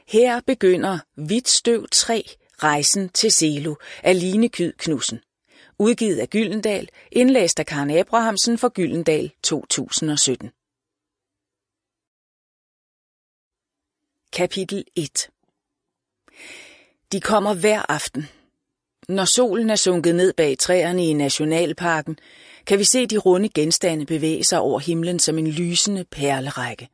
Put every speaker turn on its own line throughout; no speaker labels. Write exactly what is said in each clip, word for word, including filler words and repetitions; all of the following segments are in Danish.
Her begynder Hvidt Støv tre, Rejsen til Selo af Line Kyed Knudsen. Udgivet af Gyldendal, indlæst af Karen Abrahamsen for Gyldendal to tusind og sytten. Kapitel et. De kommer hver aften. Når solen er sunket ned bag træerne i nationalparken, kan vi se de runde genstande bevæge sig over himlen som en lysende perlerække.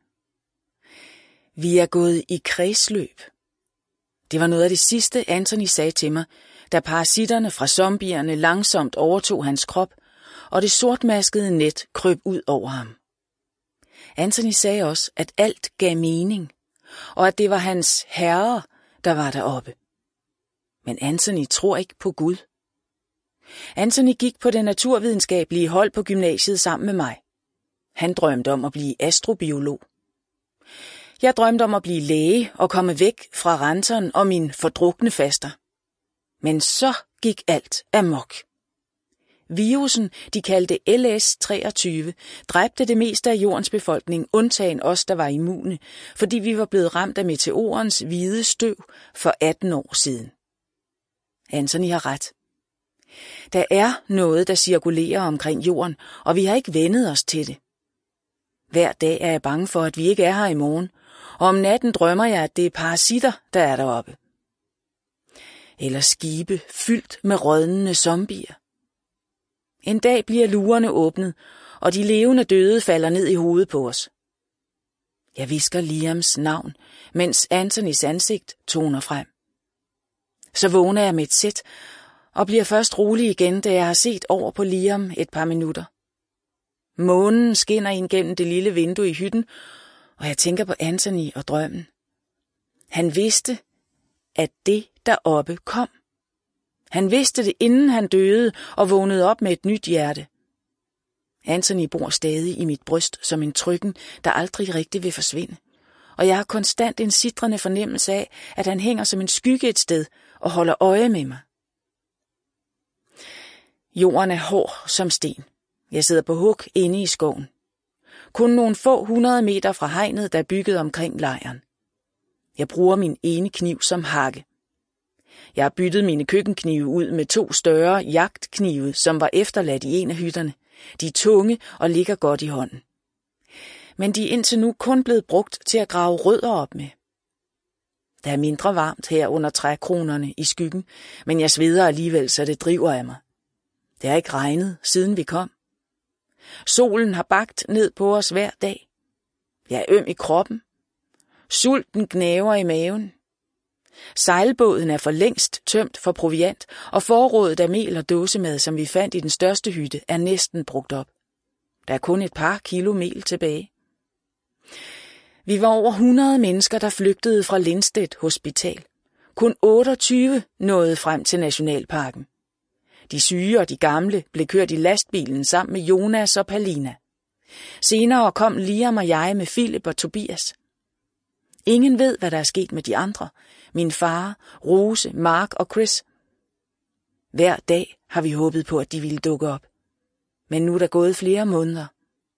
Vi er gået i kredsløb. Det var noget af det sidste, Anthony sagde til mig, da parasitterne fra zombierne langsomt overtog hans krop, og det sortmaskede net krøb ud over ham. Anthony sagde også, at alt gav mening, og at det var hans herre, der var deroppe. Men Anthony tror ikke på Gud. Anthony gik på det naturvidenskabelige hold på gymnasiet sammen med mig. Han drømte om at blive astrobiolog. Jeg drømte om at blive læge og komme væk fra renteren og min fordrukne faster. Men så gik alt amok. Virusen, de kaldte L S treogtyve, dræbte det meste af jordens befolkning, undtagen os, der var immune, fordi vi var blevet ramt af meteorens hvide støv for atten år siden. Anthony har ret. Der er noget, der cirkulerer omkring jorden, og vi har ikke vendet os til det. Hver dag er jeg bange for, at vi ikke er her i morgen, og om natten drømmer jeg, at det er parasitter, der er deroppe. Eller skibe fyldt med rådnende zombier. En dag bliver lurerne åbnet, og de levende døde falder ned i hovedet på os. Jeg hvisker Liams navn, mens Anthonys ansigt toner frem. Så vågner jeg med et sæt, og bliver først rolig igen, da jeg har set over på Liam et par minutter. Månen skinner ind gennem det lille vindue i hytten, og jeg tænker på Anthony og drømmen. Han vidste, at det deroppe kom. Han vidste det, inden han døde og vågnede op med et nyt hjerte. Anthony bor stadig i mit bryst som en trykken, der aldrig rigtig vil forsvinde. Og jeg har konstant en sitrende fornemmelse af, at han hænger som en skygge et sted og holder øje med mig. Jorden er hård som sten. Jeg sidder på hug inde i skoven. Kun nogle få hundrede meter fra hegnet, der er bygget omkring lejren. Jeg bruger min ene kniv som hakke. Jeg har byttet mine køkkenknive ud med to større jagtknive, som var efterladt i en af hytterne. De er tunge og ligger godt i hånden. Men de er indtil nu kun blevet brugt til at grave rødder op med. Der er mindre varmt her under trækronerne i skyggen, men jeg sveder alligevel, så det driver af mig. Det har ikke regnet, siden vi kom. Solen har bagt ned på os hver dag. Jeg er øm i kroppen. Sulten gnaver i maven. Sejlbåden er for længst tømt for proviant, og forrådet af mel og dåsemad, som vi fandt i den største hytte, er næsten brugt op. Der er kun et par kilo mel tilbage. Vi var over hundrede mennesker, der flygtede fra Lindstedt Hospital. Kun otteogtyve nåede frem til nationalparken. De syge og de gamle blev kørt i lastbilen sammen med Jonas og Palina. Senere kom Liam og jeg med Philip og Tobias. Ingen ved, hvad der er sket med de andre. Min far, Rose, Mark og Chris. Hver dag har vi håbet på, at de ville dukke op. Men nu er der gået flere måneder.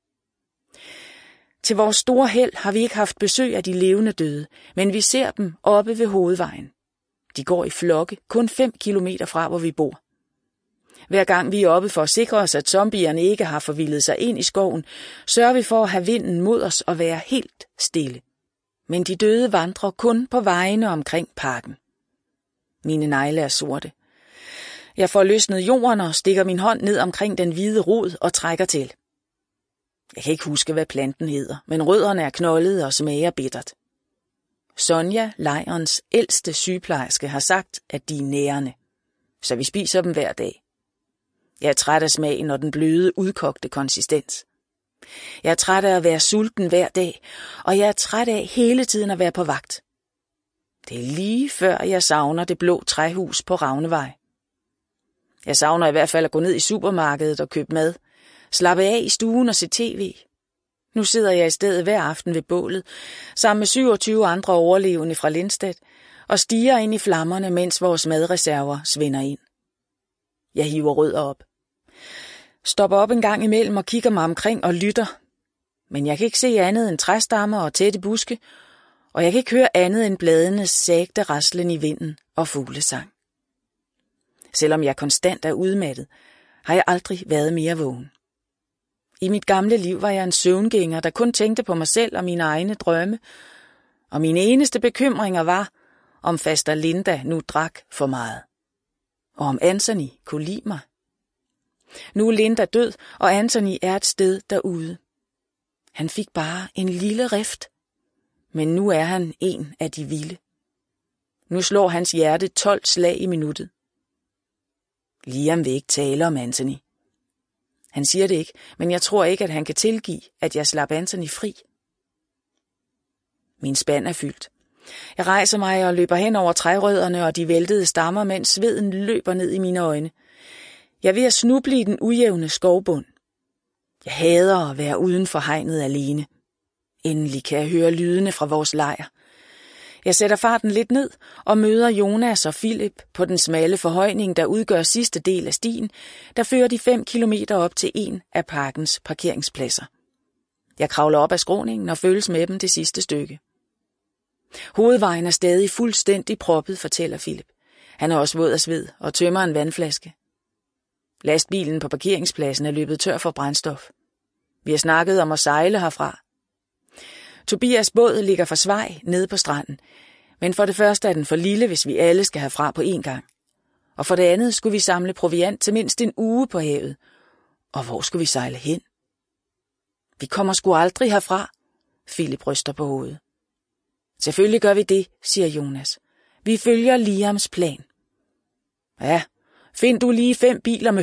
Til vores store held har vi ikke haft besøg af de levende døde, men vi ser dem oppe ved hovedvejen. De går i flokke, kun fem kilometer fra, hvor vi bor. Hver gang vi er oppe for at sikre os, at zombierne ikke har forvildet sig ind i skoven, sørger vi for at have vinden mod os og være helt stille. Men de døde vandrer kun på vejene omkring parken. Mine negle er sorte. Jeg får løsnet jorden og stikker min hånd ned omkring den hvide rod og trækker til. Jeg kan ikke huske, hvad planten hedder, men rødderne er knoldede og smager bittert. Sonja, lejrens ældste sygeplejerske, har sagt, at de er nærende, så vi spiser dem hver dag. Jeg er træt af smagen og den bløde, udkogte konsistens. Jeg er træt af at være sulten hver dag, og jeg er træt af hele tiden at være på vagt. Det er lige før jeg savner det blå træhus på Ravnevej. Jeg savner i hvert fald at gå ned i supermarkedet og købe mad, slappe af i stuen og se tv. Nu sidder jeg i stedet hver aften ved bålet, sammen med syvogtyve andre overlevende fra Lindstedt, og stiger ind i flammerne, mens vores madreserver svinder ind. Jeg hiver rødder op. Stopper op en gang imellem og kigger mig omkring og lytter. Men jeg kan ikke se andet end træstammer og tætte buske, og jeg kan ikke høre andet end bladenes sagte raslen i vinden og fuglesang. Selvom jeg konstant er udmattet, har jeg aldrig været mere vågen. I mit gamle liv var jeg en søvngænger, der kun tænkte på mig selv og mine egne drømme, og mine eneste bekymringer var, om faster Linda nu drak for meget, og om Anthony kunne lide mig. Nu er Linda død, og Anthony er et sted derude. Han fik bare en lille rift, men nu er han en af de vilde. Nu slår hans hjerte tolv slag i minuttet. Liam vil ikke tale om Anthony. Han siger det ikke, men jeg tror ikke, at han kan tilgive, at jeg slap Anthony fri. Min spand er fyldt. Jeg rejser mig og løber hen over trærødderne og de væltede stammer, mens sveden løber ned i mine øjne. Jeg er ved at snuble i den ujævne skovbund. Jeg hader at være uden for hegnet alene. Endelig kan jeg høre lydene fra vores lejr. Jeg sætter farten lidt ned og møder Jonas og Philip på den smalle forhøjning, der udgør sidste del af stien, der fører de fem kilometer op til en af parkens parkeringspladser. Jeg kravler op ad skråningen og følges med dem det sidste stykke. Hovedvejen er stadig fuldstændig proppet, fortæller Philip. Han er også våd af sved og tømmer en vandflaske. Lastbilen på parkeringspladsen er løbet tør for brændstof. Vi har snakket om at sejle herfra. Tobias' båd ligger for svej nede på stranden, men for det første er den for lille, hvis vi alle skal herfra på én gang. Og for det andet skulle vi samle proviant til mindst en uge på havet. Og hvor skulle vi sejle hen? Vi kommer sgu aldrig herfra, Philip ryster på hovedet. Selvfølgelig gør vi det, siger Jonas. Vi følger Liams plan. Ja, find du lige fem biler med